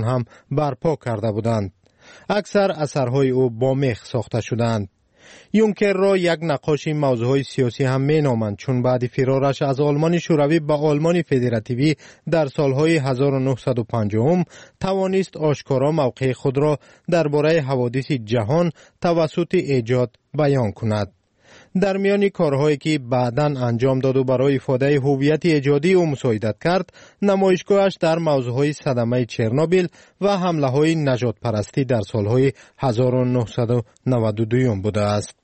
آن هم برپا کرده بودند. اکثر اثرهای او با میخ ساخته شدند. یونکر را یک نقاش موضوعهای سیاسی هم می نامند، چون بعد فرارش از آلمان شوروی به آلمان فدراتیوی در سالهای 1950 توانست آشکارا موقع خود را درباره حوادث جهان توسط ایجاد بیان کند. در میان کارهایی که بعداً انجام داد و برای افاده هویت ایجادی او مساعدت کرد، نمایشگاهش در موضوعهای صدمه چرنوبیل و حمله‌های نژاد پرستی در سالهای 1992 بوده است.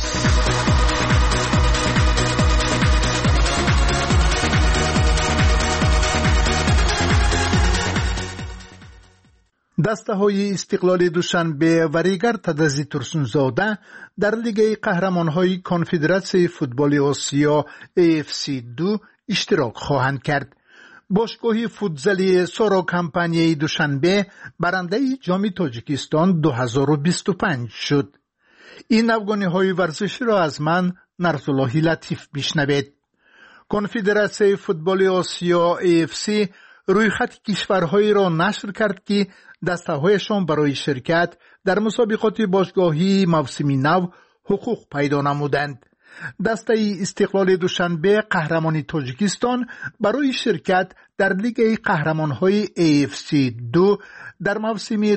دسته های استقلال دوشنبه و ریگر تدزی ترسونزاده در لیگ قهرمان های کنفدراسیون فوتبال آسیا AFC2 اشتراک خواهند کرد. باشگاه فوتزالی سورو کمپانی دوشنبه برنده جام تاجیکستان 2025 شد. این افغانی های ورزشی را از من نرزالله لطیف بشنوید. کنفدراسیون فوتبال آسیا AFC روی خط کشورهایی را نشر کرد که دسته‌هایشان برای شرکت در مسابقات باشگاهی موسمی نو حقوق پیدا نمودند. دسته استقلال دوشنبه قهرمان تاجیکستان برای شرکت در لیگ قهرمان‌های AFC2 در موسم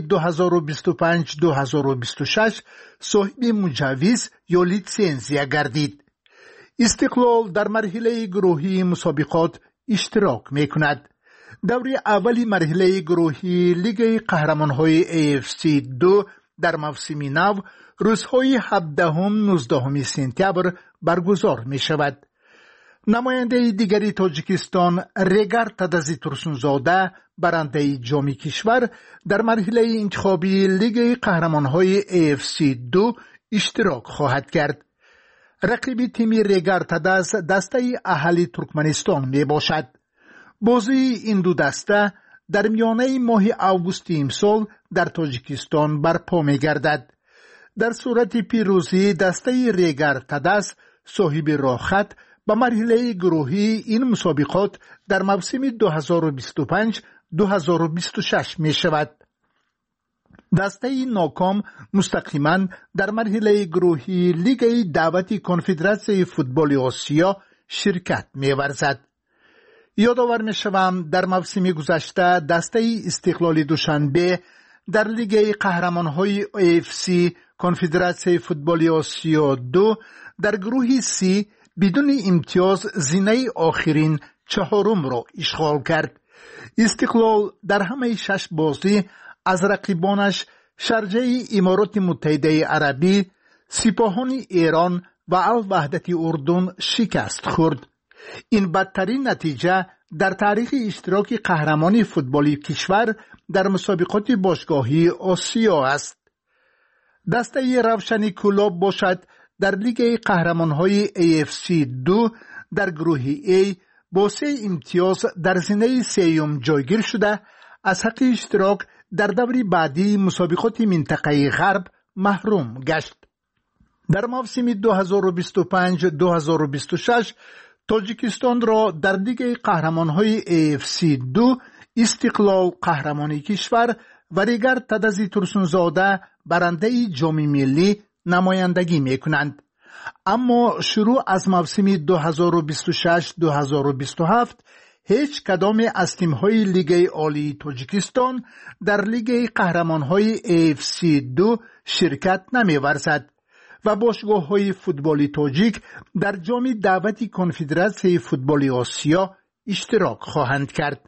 2025-2026 صاحب مجوز یا لیسانسیه گردید. استقلال در مرحله گروهی مسابقات اشتراک می‌کند. دوره اولی مرحله گروهی لیگ قهرمان‌های AFC2 در موسم نو روزهای 17-19 سپتامبر برگزار می‌شود. نماینده دیگری تاجیکستان ریگر تدزی ترسونزاده برنده جام کشور در مرحله انتخابی لیگ قهرمان‌های AFC2 اشتراک خواهد کرد. رقیب تیم ریگر تدز دسته اهالی ترکمنستان میباشد. بازی این دو دسته در میانه ماه آگوست امسال در تاجیکستان برپا می‌گردد. در صورت پیروزی دسته ریگر تدز صاحب راهخط به مرحله گروهی این مسابقات در موسم 2025-2026 می شود. دسته ناکام مستقیما در مرحله گروهی لیگ دعوتی کنفدراسیون فوتبال آسیا شرکت می ورزد. یادآور می شوم در موسم گذشته دسته استقلال دوشنبه در لیگ قهرمان‌های AFC کنفدراسیون فوتبال آسیا 2 در گروه C بدون امتیاز زینه آخرین چهارم را اشغال کرد. استقلال در همه 6 بازی از رقیبانش شارجه امارات متحده عربی، سپاهان ایران و الوحدت اردن شکست خورد. این بدترین نتیجه در تاریخ اشتراک قهرمانی فوتبالی کشور در مسابقات باشگاهی آسیا است. دسته روشنی کلاب باشد در لیگ قهرمان‌های AFC2 در گروه A با 3 امتیاز در زینه سوم جایگیر شده از حق اشتراک در دور بعدی مسابقات منطقه غرب محروم گشت. در موسم 2025-2026 تاجیکستان را در لیگ قهرمان‌های AFC2 استقلال قهرمانی کشور و ریگر تدزی ترسونزاده برنده جام ملی نمایندگی می‌کنند. اما شروع از موسم 2026-2027 هیچ کدام از تیم‌های لیگ عالی تاجیکستان در لیگ قهرمان‌های AFC2 شرکت نمی‌ورزد و باشگاه‌های فوتبالی تاجیک در جام دعوتی کنفدراسیون فوتبال آسیا اشتراک خواهند کرد.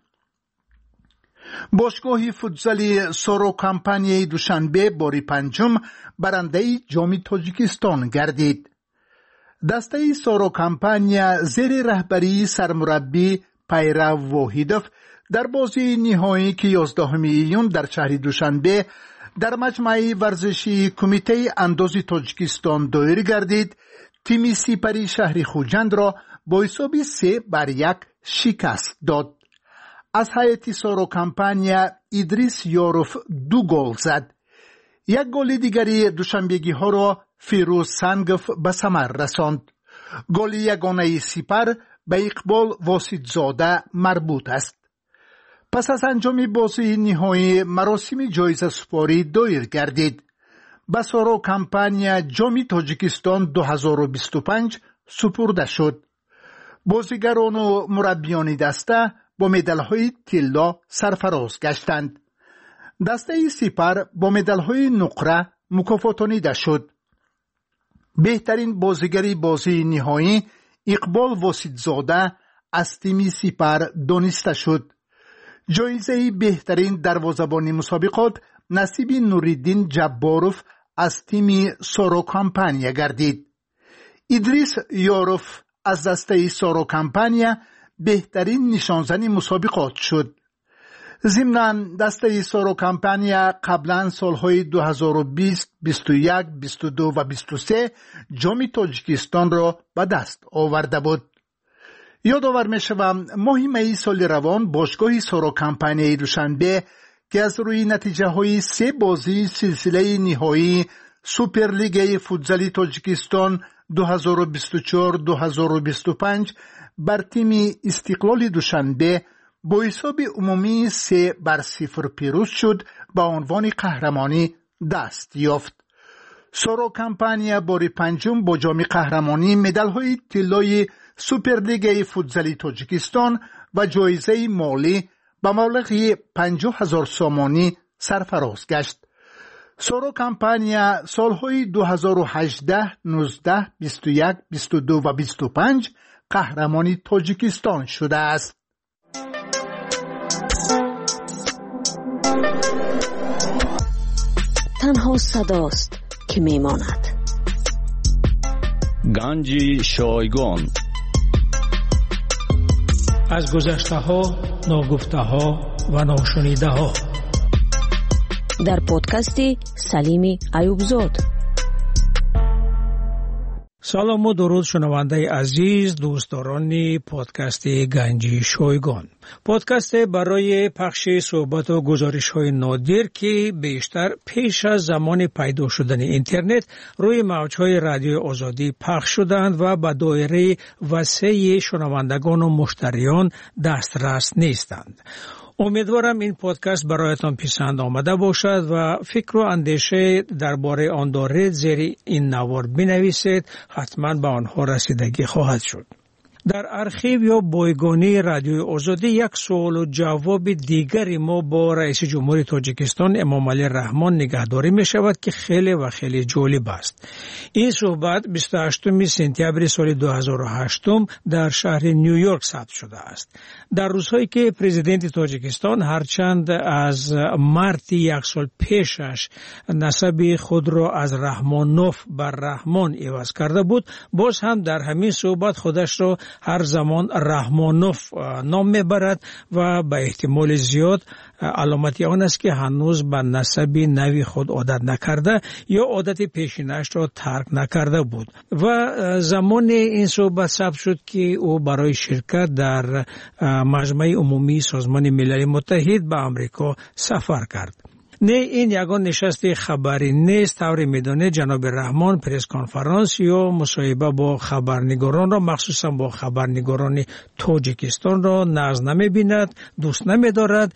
باشگاه فوتزالی سورو کمپانی دوشنبه باری پنجم برنده جام تاجیکستان گردید. دسته سورو کمپانی زیر رهبری سرمربی پیرو واحدوف در بازی نهایی که 11 ایون در شهر دوشنبه در مجمع ورزشی کمیته اندازی تاجیکستان دایر گردید. تیم سپری شهر خوجند را با حساب 3-1 شکست داد. از هیئت سورو کمپانی ادریس یاروف 2 گل زد. یک گل دیگری دوشنبگی ها را فیروز سنگف به ثمر رساند. گل یگانه سپر به اقبال واسطزاده مربوط است. پس از انجام بازی نهایی مراسم جایزه سپاری دایر گردید. به سورو کمپانی جام تاجیکستان 2025 سپرده شد. بازیگران و مربیان دسته با مدال‌های طلا سرفراز گشتند. دسته سپر با مدال‌های نقره مکافاتانیده شد. بهترین بازیگری بازی نهایی اقبال واسیدزاده از تیم سپر دانسته شد. جایزه بهترین دروازه‌بان مسابقات نصیب نوریدین جباروف از تیم سورو کمپانیا گردید. ادریس یاروف از دسته سورو کمپانیا بهترین نشانزن مسابقات شد. ضمناً دسته سورو کمپانیا قبلا سالهای 2020، 21، 22 و 23 جام تاجیکستان را به دست آورده بود. یادآور می‌شوم ماه می سال روان باشگاه سورو کمپانیای دوشنبه که از روی نتیجه های 3 بازی سلسله نهایی سوپرلیگ فوتزال تاجیکستان 2024-2025 بر تیم استقلال دوشنبه با حساب عمومی 3-0 پیروز شد به عنوان قهرمانی دست یافت. سورو کمپانیا بار پنجم با جام قهرمانی مدال‌های طلای سوپرلیگ فوتزال تاجیکستان و جایزه مالی به مبلغ 50,000 سومانی سرفراز گشت. سورو کمپانیا سالهای 2018، 19، 21، 22 و 25 قهرمانی تاجیکستان شده است. تنها صداست که میماند. گنج شایگان. از گذشته ها، ناگفته ها و ناشنیده ها در پادکست سلیم ایوبزاد. سلام و درود شنونده عزیز، دوستداران پادکست گنج شایگان. پادکست برای پخش صحبت و گزارش های نادر که بیشتر پیش از زمان پیدا شدن اینترنت روی موج‌های رادیو آزادی پخش شدند و به دایره وسیع شنوندگان و مشتریان دسترس نیستند. امیدوارم این پادکست برایتان پسند آمده باشد و فکر و اندیشه درباره آن دارید زیر این نوار بنویسید، حتما به آنها رسیدگی خواهد شد. در ارشیو یا بایگانی رادیو آزادی یک سوال و جواب دیگری ما با رئیس جمهور تاجیکستان امام علی رحمان نگهداری می شود که خیلی و خیلی جالب است. این صحبت 28 سپتامبر سال 2008 در شهر نیویورک ثبت شده است. در روزهایی که پرزیدنت تاجیکستان هرچند از مارت یک سال پیشش نسب خود را از رحمانوف بر رحمان عوض کرده بود، باز هم در همین صحبت خودش را هر زمان رحمانوف نام میبرد و به احتمال زیاد علامتی آن است که هنوز به نسب نوی خود عادت نکرده یا عادت پیشینش را ترک نکرده بود و زمان این صحبت ثبت شد که او برای شرکت در مجمع عمومی سازمان ملل متحد به آمریکا سفر کرد. نه این یگان نشست خبری نیست. طوری میدانه جناب رحمان پرس کنفرانس یا مصاحبه با خبرنگاران را، مخصوصا با خبرنگاران تاجیکستان را ناز نمی‌بیند، دوست نمی‌دارد.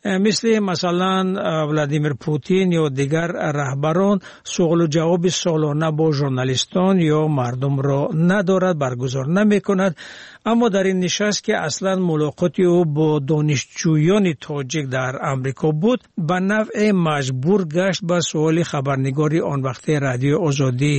مثلا ولادیمیر پوتین یا دیگر رهبران سوال و جواب سالانه با ژورنالیستان یا مردم را ندارد، برگزار نمی‌کند. اما در این نشست که اصلا ملاقاتی او با دانشجویان تاجیک در امریکا بود، به نوع مجبور گشت به سوال خبرنگاری آن وقت رادیو آزادی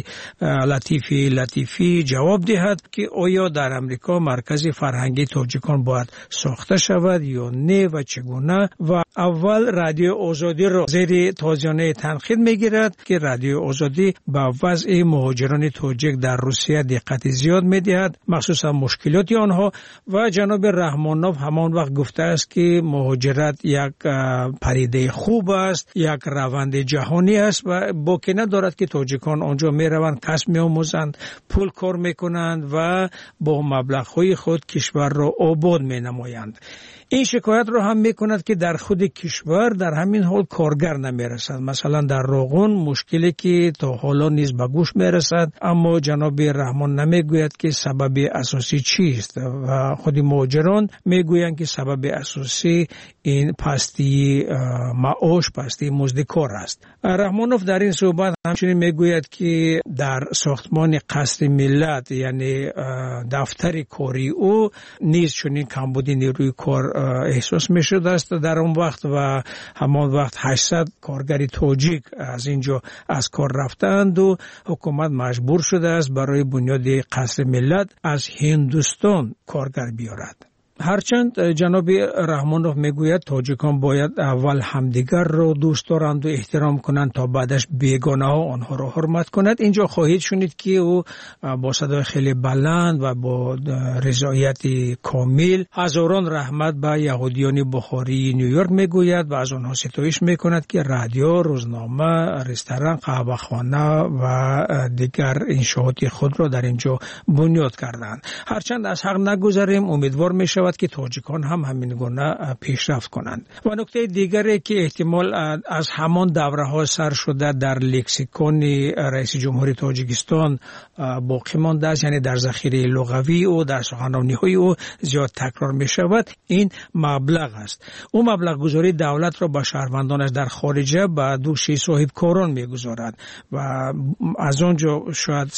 لطیفی جواب دهد که آیا در امریکا مرکز فرهنگی تاجیکان باید ساخته شود یا نه و چگونه. و اول رادیو آزادی را زیر تازیانه تنقید میگیرد که رادیو آزادی به وضع مهاجران تاجیک در روسیه دقت زیاد میدهد، مخصوصا مشکلات آنها. و جناب رحمانوف همان وقت گفته است که مهاجرت یک پدیده خوب است، یک روند جهانی است و باکی ندارد که تاجیکان آنجا می روند، کسب می آموزند، پول کار می کنند و با مبلغ های خود کشور را آباد می نمایند. این شکایت را هم می کند که در خود کل کشور در همین حال کارگر نمیرسد. مثلا در روغن مشکلی که تا حالا نیز به گوش میرسد، اما جناب رحمان نمیگوید که سبب اساسی چیست و خود مهاجران میگویند که سبب اساسی این پستی معاش، پستی مزد کار است. رحمانوف در این صحبت همچنین میگوید که در ساختمان قصر ملت یعنی دفتر کاری او نیز چنین کمبودی نیروی کار احساس میشد است در اون وقت و همان وقت 800 کارگر تاجیک از اینجا از کار رفتند و حکومت مجبور شده است برای بنیاد قصر ملت از هندوستان کارگر بیارد. هرچند جناب رحمانوف میگوید تاجیکان باید اول همدیگر را دوست دارند و احترام کنند تا بعدش بیگانه ها آنها را حرمت کنند. اینجا خواهید شنید که او با صدای خیلی بلند و با رضایت کامل هزاران رحمت به یهودیان بخاری نیویورک میگوید و از آنها ستایش میکند که رادیو، روزنامه، رستوران، قهوه‌خانه و دیگر انشاءات خود را در اینجا بنیاد کردند. هرچند از حق نگذریم، امیدوار میشود که تاجیکان هم همین گونه پیشرفت کنند. و نکته دیگری که احتمال از همان دوره‌ها سر شده در لکسیکون رئیس جمهوری تاجیکستان باقی مانده است، یعنی در ذخیره لغوی او، در سخنرانی‌های او زیاد تکرار می شود، این مبلغ است. او مبلغ گذاری دولت را به شهروندانش در خارجه به دوش صاحب کاران می گذارد و از آنجا شاید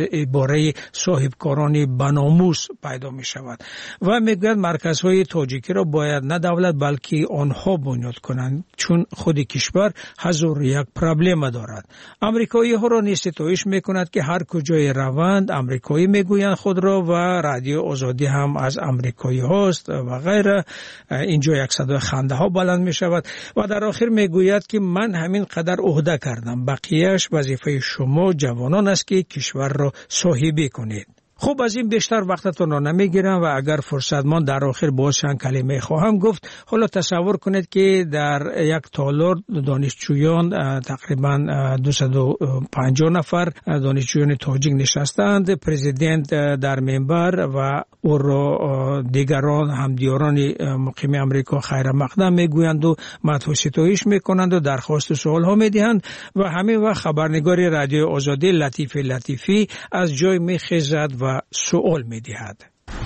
عباره صاحب کارانی بناموس پیدا می شود و میگوید مرکزهای تاجیکی را باید نه دولت بلکه آنها بنیاد کنند، چون خود کشور هزار یک پرابلم دارد. امریکایی ها را نیز ستایش میکند که هر کجای روند امریکایی میگویند خود را و رادیو آزادی هم از امریکایی هاست و غیره. اینجا یک صدای خنده ها بلند می شود و در آخر میگوید که من همین قدر عهده کردم، بقیهش وظیفه شما جوانان است که کشور را صاحبی کنید. خب از این بیشتر وقتتون را نمیگیرم و اگر فرصت من در آخر باز چند کلمه خواهم گفت. حالا تصور کنید که در یک تالار دانشجویان تقریبا 250 نفر دانشجویان تاجیک نشستند، پرزیدنت در منبر و او را دیگران همدیاران مقیم امریکا خیر مقدم میگویند و مدح و ستایش میکنند و درخواست و سوال ها میدهند و همین وقت خبرنگار رادیو آزادی لطیفی از جای میخیزد و سوال میدهد.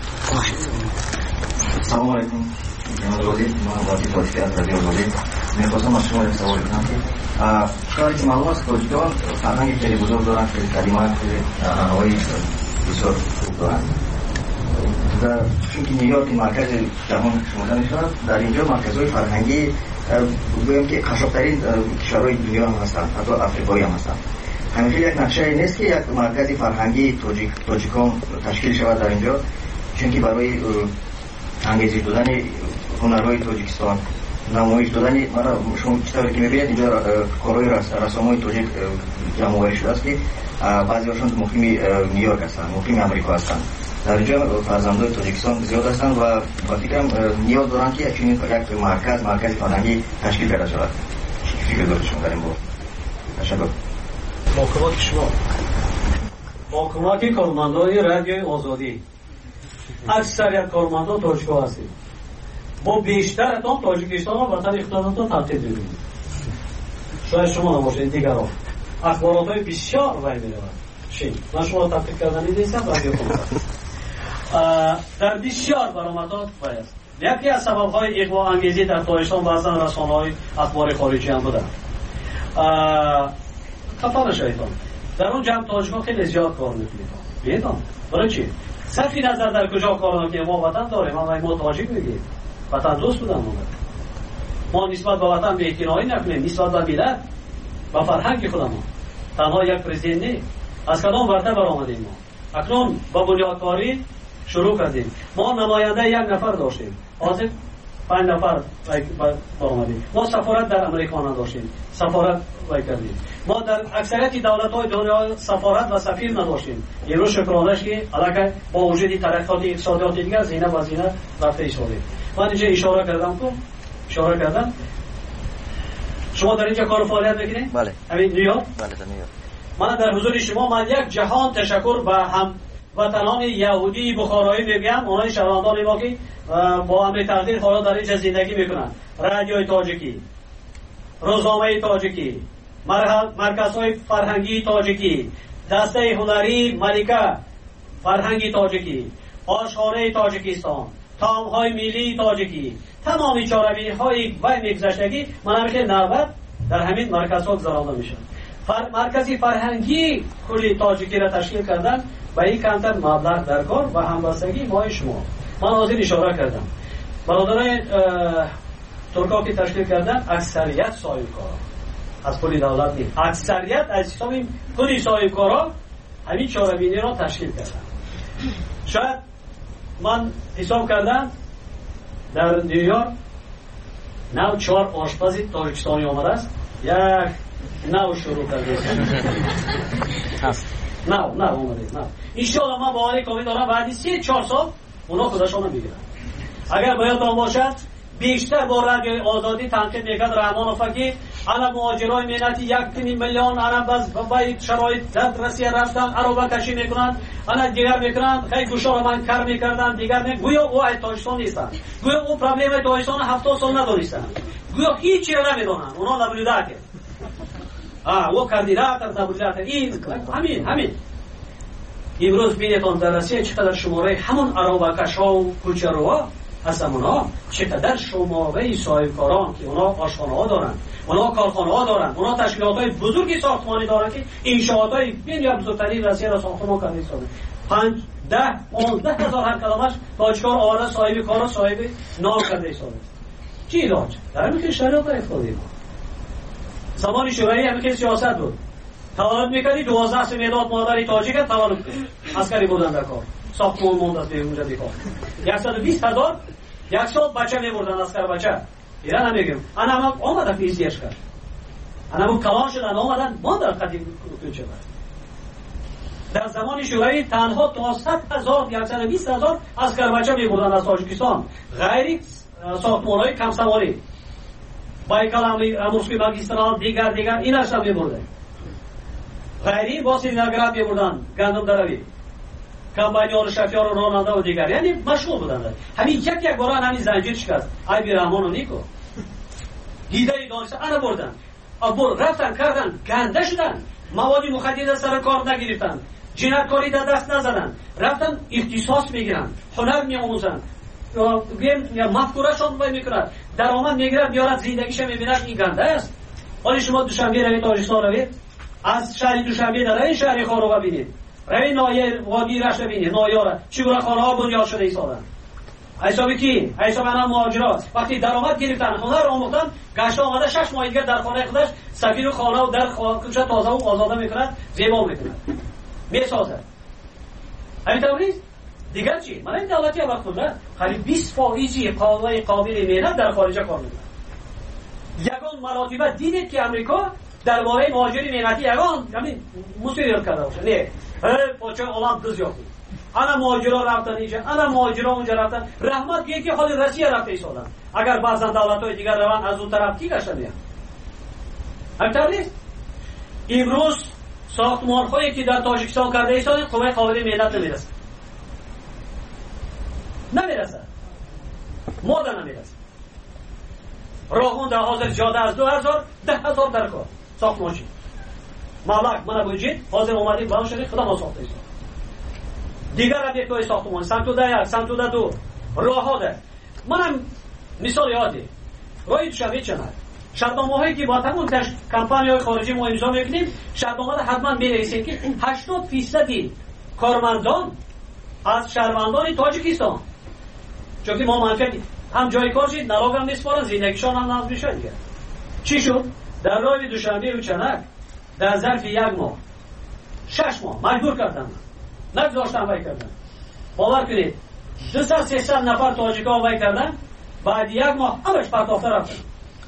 سلام علیکم جناب وزیر، من وزیر تاجیکی از رادیو آزادی میخواستم از شما یک سوال کنم که کاری که معلوم است تاجیکان فرهنگ خیلی بزرگ دارند، خیلی کلمات، خیلی آنهایی بسیار خوب دارند و چون که نیویورک مرکز جهان شمرده میشود، در اینجا مرکزهای فرهنگی بگویم که قشنگترین کشورهای دنیا هم هستند، حتی افریقایی هم هستند. همیشه یک نقشه نیست که یک مرکز فرهنگی تاجیکان تشکیل شود در اینجا، چون که برای انگیزش دادن هنرهای تاجیکستان، نمایش دادن شما چطوری که میبینید اینجا کارهای رسامای تاجیک جمع شده است که بعضی‌هاشون مقیم نیویورک هستند، مقیم امریکا هستند. در اینجا فرزندان تاجیکستان زیاد هستند و با فکرم نیاز دارند که یک مرکز فرهنگی تشکیل پیدا شود. فکر دارید شما در این باره؟ تشکر. محکومات کارمندان رادیو آزادی اکثریت کارمندان تاجیک‌ها هستید. ما بیشتر تاجیکستان و وطن اقتصادتون تبدیل می‌کنیم. شاید شما نباشید، دیگران اخبارات‌های بسیار وای می‌رود. من شما را تبدیل کردن نیستم رادیو کنم. در بسیار برآمدات باید یکی از سبب‌های اغوا انگیزی در تاجیکستان بعضا رسانه‌های اخبار خارجی هم بودند. خفا نشوید. در اون جمع تاجیک‌ها خیلی زیاد کار می‌کنید. برای چی؟ صرف نظر در کجا کار می‌کنیم، ما وطن داریم، ما تاجیک میگیم، وطن دوست بودن ما نسبت به وطن بی‌اعتنایی نکنیم، نسبت به ملت و فرهنگ خودمون. تنها یک پرزیدنت نیست، از کدام ورطه برآمدیم ما. اکنون با بنیادکاری شروع کردیم. ما نماینده یک نفر داشتیم، حاضر 5 نفر برآمدیم. ما سفارت در امریکا نداشتیم، سفارت کردیم. ما در اکثریت دولت‌های دنیا سفارت و سفیر نداشتیم. یه روز شکرانش که علاقه با وجود ترقیات اقتصادی دیگر زینه و زینه رفته ایستاده. من اینجا اشاره کردم. شما در اینجا کار فعالیت می‌کنید؟ بله. همین نیویورک؟ بله در نیویورک. من در حضور شما من یک جهان تشکر به هم وطنان یهودی بخارایی میگم، اونای شهروندان ما که با امر تقدیر حالا در اینجا زندگی میکنن رادیوی تاجیکی، روزنامه تاجیکی، مرکزهای فرهنگی تاجیکی، دسته هنری ملکه فرهنگی تاجیکی، آشخانه تاجیکستان، طعم‌های ملی تاجیکی، تمامی چاره‌بینی‌های و میگذشتگی منابع نوبت در همین مرکزها گذرانده میشن. مرکزی فرهنگی کلی تاجیکی را تشکیل کردن و این کمتر مبلغ در کار و همبستگی با شما. من حاضر اشاره کردم برادران ترکا که تشکیل کردن اکثریت صاحبکارا از کلی دولت نیست، اکثریت از حساب کلی صاحبکارا همین چاره‌بینی را تشکیل کردن. شاید من حساب کردم در نیویورک 94 آشپزی تاجیکستانی آمده است، یک نو شروع کرده است. نه اومده. انشاءالله من باوری کامل دارم بعد 3-4 سال اونا خودشون میگیرن. اگر باید باشد بیشتر با رادیو آزادی تنقید میکرد رحمانوف که انا مهاجرای ملتی 1 میلیون انا باز با شرایط در روسیه رفتن عربا کشی میکنن، انا دیگر میکنن خیلی گوشا رو من کار میکردن دیگر گویا او تاجیکستان نیستن، گویا او پرابلم تاجیکستان 70 سال ندونستن، گویا هیچی رو نمیدونن، اونا نبودن که او کاندیدات نبودن. این همین امروز بینیتون در روسیه چقدر شماره همون عربا کشا و کوچروها هستن، اونا چقدر شماره صاحبکاران که اونا آشخانه ها دارن، اونا کارخانه ها دارن، اونا تشکیلات های بزرگی ساختمانی دارن که انشاءات های بین بزرگترین روسیه را ساختمان کرده ساده 5-10-15 هزار هر کلامش تاجکار آره صاحب کار صاحب نام کرده ساده. چی علاج؟ در همین که شریعت افتادیم. زمان شوروی همین که سیاست بود، تولد میکردی 12 سه مداد مادری تاجیک تولد کنی، عسکری بودن در کار، ساختمان موند از اونجا بیکار 120,000 یک سال بچه میبردن، عسکر بچه ایران نمیگم. انا هم آمدن فیزیش کرد، انا هم کلان شدن آمدن ماندن قدیم کنچه برد. در زمان شوروی تنها تا 100,000 120,000 عسکر بچه میبردن از تاجیکستان، غیر ساختمان‌های کم سواری بایکال امروزکی ماگیسترال دیگر ایناش هم میبردن، غیری باسی نگرد میبردن گندم دروی کمپانیان شفیار و راننده و دیگر، یعنی مشغول بودند. همین یک باران همین زنجیر شکست ای بی رحمان و نیکو دیداری دانشته انا بردن رفتن کردن گنده شدن، موادی مخدر سر کار نگرفتن، جنایتکاری در دست نزدن، رفتن اختصاص میگیرن، هنر میآموزن، یا مفکورشون وای میکنند، درآمد میگیرد میارد زندگیش میبیند این گنده است. ولی شما دوشنبه روید تاجیکستان روید، از شهر دوشنبه در این شهر خارو ببینید، روید نایه وادی رشت ببینید، نایاره چگونه خانه ها بنیاد شده ایستادن. حسابی کی؟ حساب انا مهاجرات وقتی درآمد گرفتن، هنر آموختن، گشت آمده 6 ماه دیگه در خانه خودش سفیر خانه و در خودش تازه و آزاده میکند، زیبا میکند، میسازد. همین طوری دیگر چی؟ من این دولتی وقت بوده خیلی 20% قابل مهنت در خارج کار میکنه. یگان مراتبه دیدید که امریکا درباره مهاجری مهنتی یگان همین مسئولیت کرده باشه. نه پاچه عالم دز یافت. انا مهاجرا رفتن اینجا، انا مهاجرا اونجا رفتن. رحمت که یکی حال روسیه رفته ایستادن. اگر بعضا دولت‌های دیگر روان از اون طرف کی گشتن میان؟ همینطور نیست. امروز ساختمان‌هایی که در تاجیکستان کرده ایستادن قوه قابل مهنت نمیرسه. نمیرسه، ماده نمیرسه. راهون در حاضر جاده از 2000 10,000 در کار ساختمانچی مالک من بوجید حاضر اومدیم بلند شدیم خدا ما ساخته ایستاد. دیگر ابیکت‌های ساختمان سمتوده 1 سمتوده 2 راه ها ده. منم مثال یادی راهی دوشنبه چند شرطنامه‌هایی که با تمام کمپانی‌های خارجی ما امضا می‌کنیم، شرطنامه حتما می‌نویسیم که 80% کارمندان از شهروندان تاجیکستان، چون که ما منفی هم جای کار شد نلاگ هم میسپارن، زندگیشان هم ناز میشه دیگه. چی شد؟ در راه دوشنبه و چنک در ظرف 1 ماه 6 ماه مجبور کردن، نگذاشتن وای کردن. باور کنید 200-300 نفر تاجیکا وای کردن، بعد 1 ماه همش پرتافته رفتن.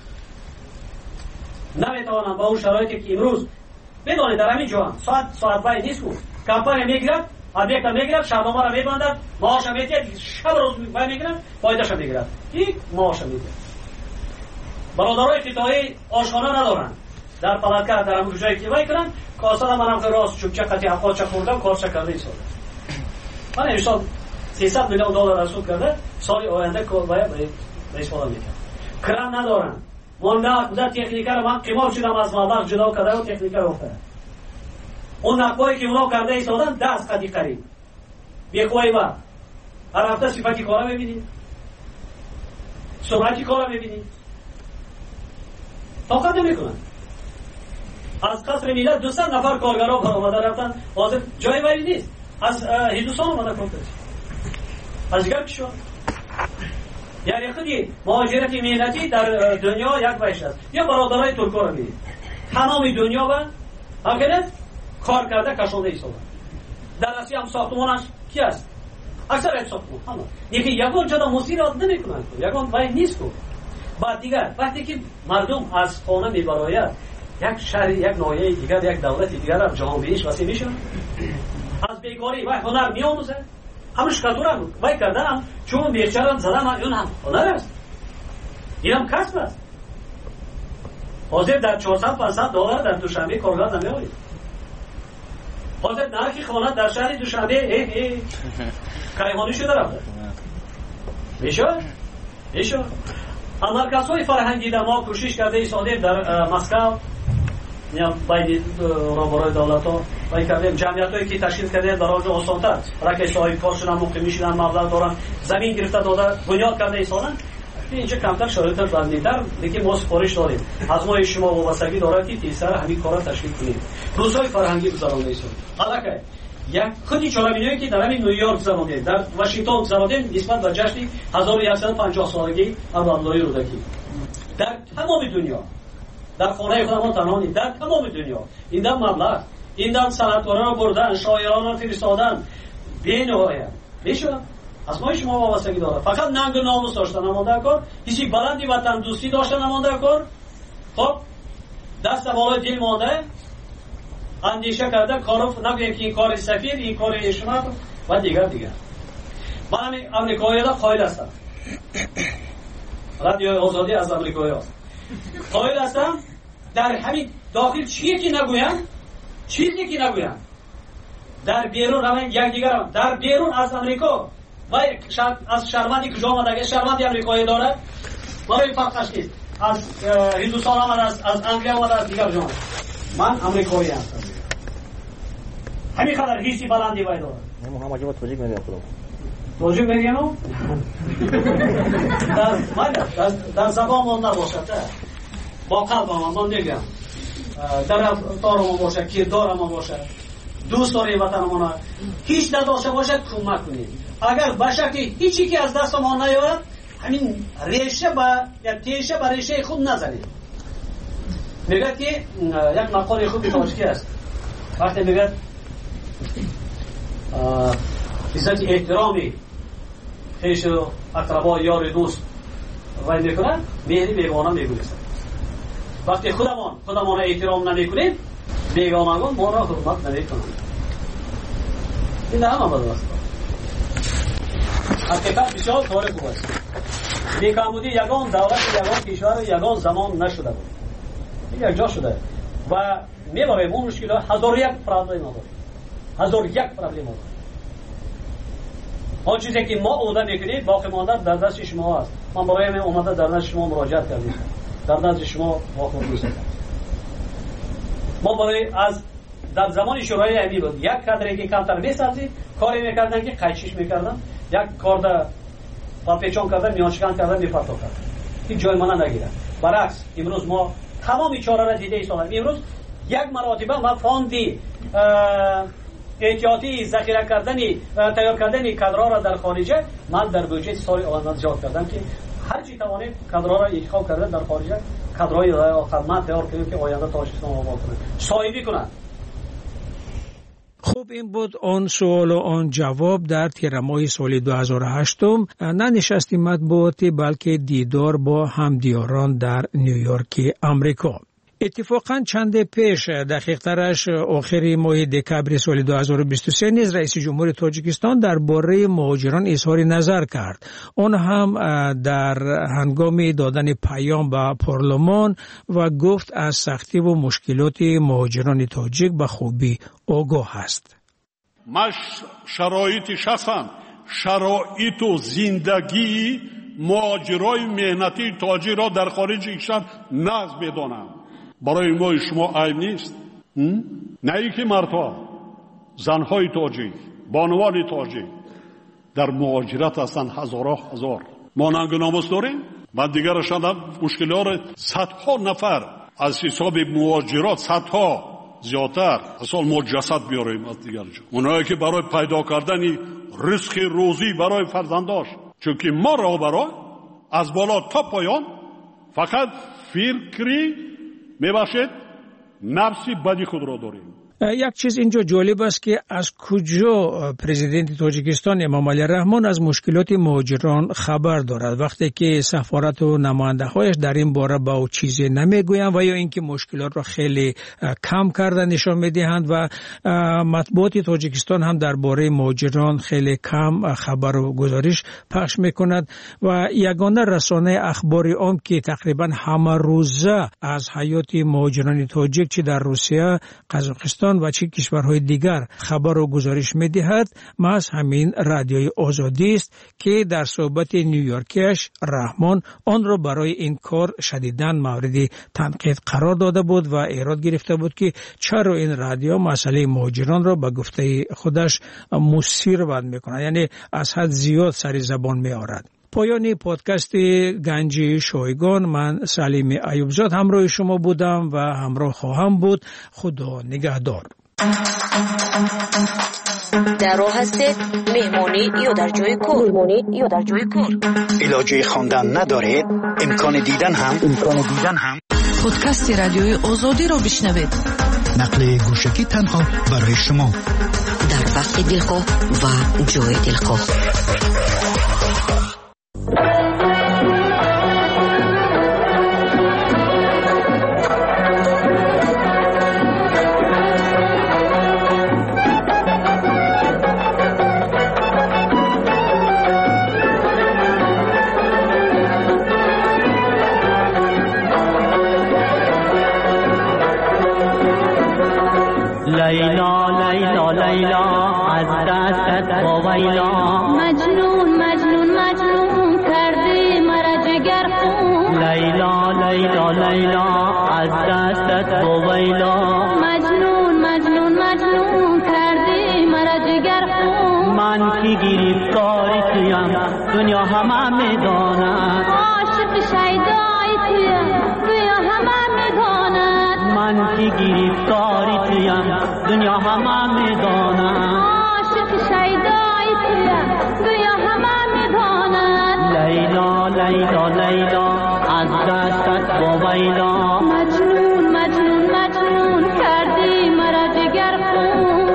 نمیتوانم با اون شرایطی که امروز بدونید در همین جهان ساعت وای نیست بود، کمپانی میگیرد ابیکت میگیرد، شبنامه را میبندد، معاش میگیرد، شب روز میگیرد، فایدهش میگیرد، یک معاش میگیرد. برادرای قطعی آشخانه ندارن، در پلاتکار در همون جایی که وای کنن، کاسه منم که راست چوبچه قطعی افغان چه خوردم کارش کرده ایستاده. من امسال $300 میلیون رسول کرده، سال آینده کار باید استفاده میکنم. کرم ندارن. من نه تکنیک رو من قیمال شدم از مبلغ جدا کرده و تکنیک رو افتاده. اون نقبایی که اونا کرده ایستادن دست قدی قریب بیخواهی با هر هفته صفتی کارا ببینید، سرعتی کارا ببینید، طاقت نمیکنن. از قصر میلاد 200 نفر کارگرها برآمده رفتن، حاضر جای وری نیست. از هندوستان اومده کار کرد، از دیگر کشور. یعنی خودی مهاجرت مهنتی در دنیا یک وجه است. یا برادرای ترکا رو ببینید، تمام دنیا با حقیقت کار کرده کشانده ایستادن. در اصلی هم ساختمانش کی است؟ اکثر ساختمان همون. یکی یگان جدا مسیر را نمیکنن، یگان وای نیست کو. بعد دیگر وقتی که مردم از خانه میبراید، یک شهر، یک ناحیه دیگر، یک دولت دیگر را جهانبینیش وسیع میشه. از بیکاری و هنر میآموزه. همش کاتورا وای کردن، چون بیچاره‌ام زدم اون هم هنر است. اینم کسب است. حاضر در 400-500 دلار در دوشنبه کارگر نمیآید. حاضر نرخی خانه در شهر دوشنبه کیهانی شده رفته. میشه. مرکزهای فرهنگی در ما کوشش کرده ایستادیم در مسکو، یا باید رابرای دولت ها باید کردیم جمعیت هایی که تشکیل کرده در آنجا آسانتر رکش های کارشون هم مقیم میشنن، مبلغ دارن، زمین گرفته داده، بنیاد کرده ایستادن. اینجا کمتر شرایط بندی‌تر، لیکن ما سفارش داریم از ما شما وابستگی داره که تیسر همین کارا تشکیل کنیم. روزهای فرهنگی گذرانده ایستاد. حالا که یک خودی چالمینایی که در همین نیویورک گذرانده، در واشنگتن گذرانده نسبت به جشن 1150 سالگی عبدالله رودکی. در تمام دنیا، در خانه خودمان تنها نیست، در تمام دنیا این دم مبلغ، این دم صنعتکاران را بردن، شاعران را فرستادن، بی‌نهایت. میشه از ما شما وابستگی داره. فقط ننگ و ناموس داشتن نمانده کار، هیچی بلندی وطن دوستی داشتن نمانده کار. خب دست بالای دل مانده، اندیشه کرده، کارو نگویم که این کار سفید، این کار شما و دیگر. من همین امریکایی را قائل هستم، رادیو آزادی از امریکایی هست قائل هستم، در همین داخل چیزی که نگویم در بیرون روان یک دیگر هم در بیرون از امریکا و از شهروندی کجا آمده، شهروندی امریکایی داره برای فرقش نیست، از هندوستان آمده، از انگلیا آمده، از دیگر جان. من امریکایی هستم، همین قدر حسی بلندی باید داره. هم آجا با توجیه میگم خودم توجیه میگم در زبان من نباشد، با قلبم من نگم، در رفتارم باشه، کردارم باشه، دوست داری وطنمون، هیچ نداشته باشد کمک کنید. اگر باشد که هیچی که از دست ما نیاید، همین ریشه یا تیشه به ریشه خود نزنید. میگه که یک مقاله خوبی تاجیکی است، وقتی میگه عزت احترامی خویش و اقربا یار دوست وای میکنن، مهری بیگانه میگویند. وقتی خودمان احترام نمیکنیم، بیگانگان ما را حرمت نمیکنند. این همه بدل است. حقیقت بسیار کار خوب است. بیکامودی یگان دولت، یگان کشور، یگان زمان نشده بود. این یک جا شده و میبریم اون مشکلات. 1001 پرابلم داریم، 1001 پرابلم داریم. آن چیزی که ما عهده میکنیم باقی مانده در دست شما است. من برای من اومده در نزد شما مراجعت کردم، در نزد شما واقعا دوست دارم. ما برای از در زمان شورای امنی بود یک کادری که کمتر میسازید کاری میکردن که قیچیش میکردن، یک کارد با پیچان کردن، میانشکن کردن، میپرتو کردن، هیچ جای ما نگیرن. برعکس امروز ما تمامی چاره را دیده ایستادیم. امروز یک مراتبه ما فاندی احتیاطی ذخیره کردنی تیار کردنی کادرها را در خارجه، من در بودجه سال آینده جهت کردم که هر چی توانید کادرها را انتخاب کردن در خارجه، کادرهای خدمت تیار کنیم که آینده تاجیکستان آباد کنه، صاحبی کنن. خب این بود آن سوال و آن جواب در تیر ماه سال 2008. نه نشست مطبوعاتی بلکه دیدار با همدیاران در نیویورک امریکا. اتفاقا چند پیش دقیق‌ترش آخر ماه دکبر سال 2023 نیز رئیس جمهور تاجیکستان درباره مهاجران اظهار نظر کرد. آن هم در هنگام دادن پیام به پارلمان و گفت از سختی و مشکلات مهاجران تاجیک به خوبی آگاه است. من شرایط شخصم شرایط و زندگی مهاجرای مهنتی تاجر را در خارج کشور نقض بدانند. برای ما شما عیب نیست. نه اینکه مردها، زنهای تاجیک، بانوان تاجیک در مهاجرت هستند هزار. ما ننگ و ناموس داریم. من دیگر شدم مشکلات صدها نفر از حساب مهاجرات، صدها زیادتر اصلا ما جسد بیاریم از دیگر جا. اونایی که برای پیدا کردن رزق روزی برای فرزنداش، چون که ما رهبران از بالا تا پایان فقط فکری میباشد نفسی بدی خود را داریم. یک چیز اینجا جالب است که از کجا پرزیدنت تاجیکستان امامعلی رحمان از مشکلات مهاجران خبر دارد وقتی که سفارت و نماینده‌هایش در این باره با او چیزی نمیگویند و یا اینکه مشکلات را خیلی کم کرده نشان میدهند و مطبوعات تاجیکستان هم درباره مهاجران خیلی کم خبر و گزارش پخش میکند و یگانه رسانه اخبار عام که تقریبا همه روزه از حیات مهاجران تاجیک چه در روسیه، قزاقستان و چه کشورهای دیگر خبر و گزارش می‌دهد محض همین رادیوی آزادی است که در صحبت نیویورکیش رحمان آن را برای این کار شدیداً مورد تنقید قرار داده بود و ایراد گرفته بود که چرا این رادیو مسئله مهاجران را به گفته خودش مثیر بند می‌کند، یعنی از حد زیاد سر زبان می‌آورد. پایان پادکست گنج شایگان، من سلیم ایوبزاد همراه شما بودم و همراه خواهم بود. خدا نگهدار. در راه هستید مهمانی یا در جای کار علاجه خواندن ندارید، امکان دیدن هم پادکست رادیوی آزادی را بشنوید. نقل گوشکی تنها برای شما در وقت دلخواه و جای دلخواه. لیلا لیلا لیلا از دستت ویلا، مجنون مجنون مجنون کردی مرا جگر خون. لیلا لیلا لیلا از دستت ویلا، مجنون مجنون مجنون کردی مرا جگر خون. من که گرفتار تویم دنیا همه میداند، عاشق شیدای تویم دنیا همه میداند. من که گرفتار تویم دنیا همه میداند، عاشق شیدای تویم دنیا همه میداند. لیلا لیلا لیلا از دستت ویلا، مجنون مجنون مجنون کردی مرا جگر خون.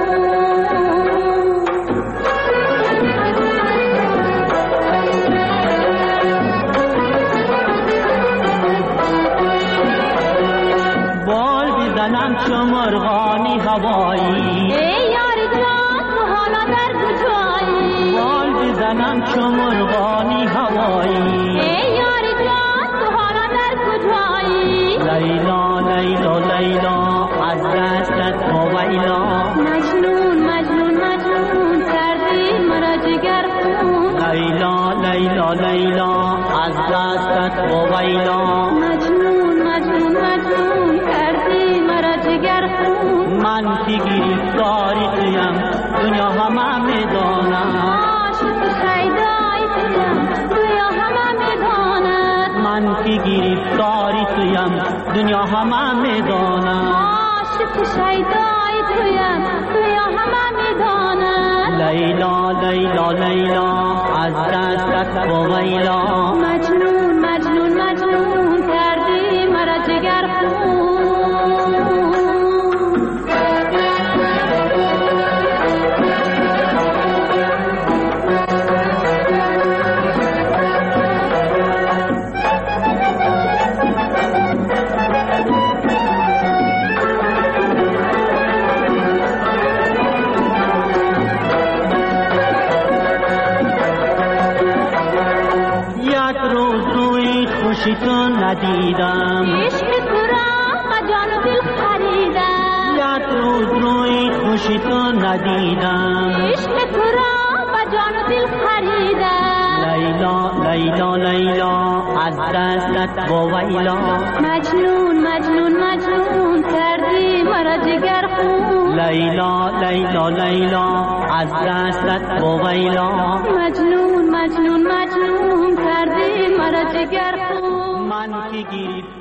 بال بزنم چو مرغانی هوایی، ای یار جان تو حالا در کجایی. بال بزنم چو مرغانی هوایی، ای یار جان تو حالا در کجایی. لیلا لیلا لیلا از دستت ویلا، مجنون مجنون مجنون کردی مرا جگر خون. لیلا لیلا لیلا از دستت ویلا، مجنون مجنون مجنون کردی مرا جگر خون. من که گرفتاری تویم دنیا همه میداند، عاشق شیدای تویم دنیا همه میداند. من که گرفتاری تویم دنیا همه میداند، عاشق شیدای تویم دنیا همه میداند. لیلا لیلا لیلا از دستت ویلا، مجنون مجنون مجنون کردی مرا جگر خون. خوشی تو ندیدم، عشق تو را با جان و دل خریدم. یک روز روی خوشی تو ندیدم، عشق تو را با جان و دل خریدم. لیلا لیلا لیلا از دستت و ویلا مجنون مجنون مجنون کردی مرا جگر خون لیلا لیلا لیلا از دستت و ویلا مجنون مجنون مجنون کردی مرا جگر خون من که گرفت